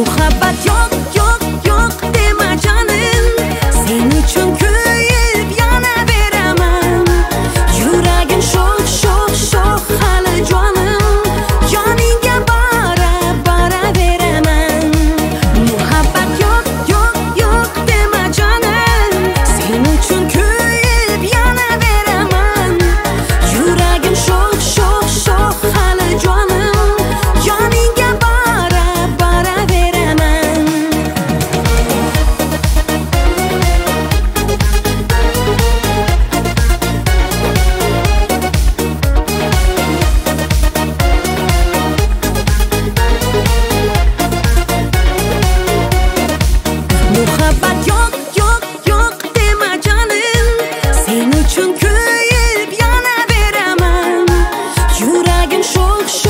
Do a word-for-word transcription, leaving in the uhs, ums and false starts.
Muhabbat yo'q, yo'q, yo'q dema jonim. Sen uchun kuyib yonaveraman. Yuragim sho'x, sho'x, sho'x hali jonim. Yoningga bora, bora veraman. Muhabbat yo'q, yo'q, yo'q dema jonim. Sen uchun kuyib yonaveraman. Yuragim sho'x, sho'x, sho'x hali jonim. Yoningga bora, bora veraman. Muhabbat yo'q, yo'q, yo'q dema jonim. Sen uchun kuyib yonaveraman. Yuragim sho'x, sho'x